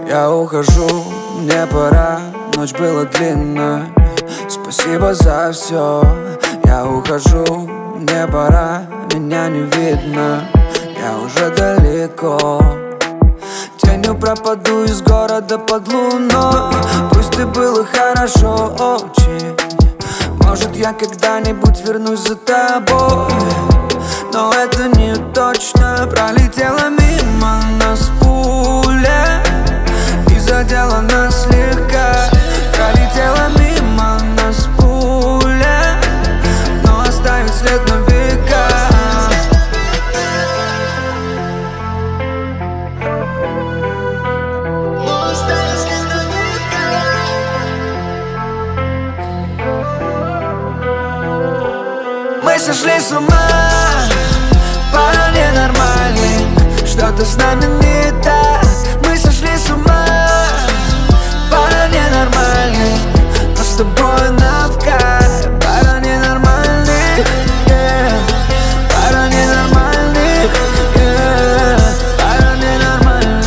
Я ухожу, мне пора, ночь была длинная. Спасибо за все. Я ухожу, мне пора, меня не видно. Я уже далеко, тенью пропаду из города под луной. Пусть и было хорошо очень, может я когда-нибудь вернусь за тобой. Но это не точно. Пролетела мимо нас пуля и задела нас слегка. Пролетела мимо нас пуля, но оставит след на века. Мы сошли с ума, пара ненормальных, что-то с нами не так. Мы сошли с ума, пара ненормальных, но с тобой навкай. Пара ненормальных, yeah. Пара ненормальных, yeah. Пара ненормальных.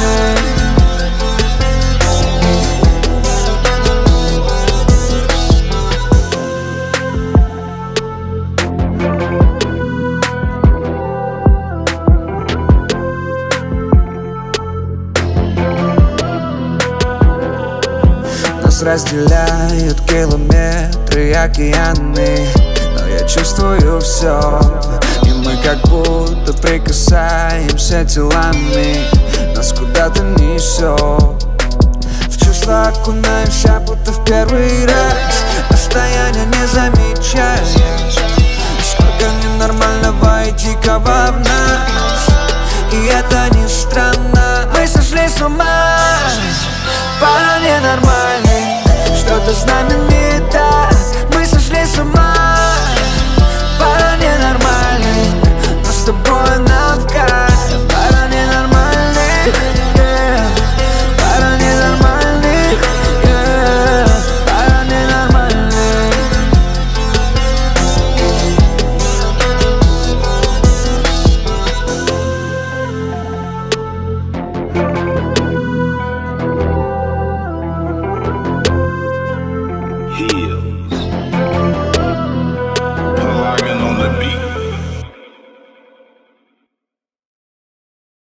Нас разделяют километры и океаны, но я чувствую все, и мы как будто прикасаемся телами. Нас куда-то несет, в чувства окунаемся, будто в первый раз. Расстояние не замечаешь, сколько ненормального и дикого в нас. И это не странно. Мы сошли с ума, пара ненормальных, что-то с нами не